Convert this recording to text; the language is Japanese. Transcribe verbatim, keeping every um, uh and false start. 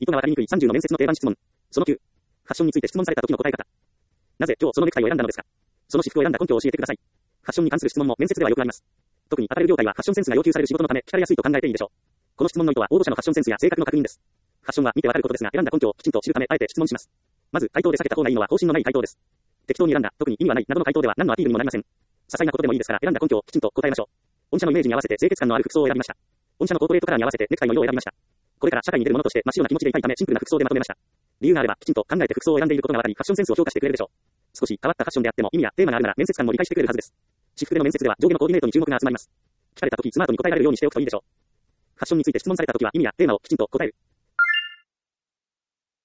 意図がわかりにくいさんじゅうの面接の定番質問。そのきゅう。ファッションについて質問された時の答え方。なぜ今日そのネクタイを選んだのですか？その私服を選んだ根拠を教えてください。ファッションに関する質問も面接ではよくあります。特にアパレル業界はファッションセンスが要求される仕事のため聞かれやすいと考えていいでしょう。この質問の意図は応募者のファッションセンスや性格の確認です。ファッションは見てわかることですが、選んだ根拠をきちんと知るためあえて質問します。まず回答で避けた方がいいのは方針のない回答です。適当に選んだ、特に意味はないなどの回答では何のアピールにもなりません。些細なことでもいいですから選んだ根拠をきちんと答えましょう。御社のイメージに合わせて清潔感のある服装を選びました。御社のコーポレートカラーに合わせてネクタイの色を選びました。これから社会に出るものとして真っ白な気持ちでいたいためシンプルな服装でまとめました。理由があればきちんと考えて服装を選んでいることがわかりファッションセンスを評価してくれるでしょう。少し変わったファッションであっても意味やテーマがあるなら面接官も理解してくれるはずです。私服での面接では上下のコーディネートに注目が集まります。聞かれた時スマートに答えられるようにしておくといいでしょう。ファッションについて質問された時は意味やテーマをきちんと答える。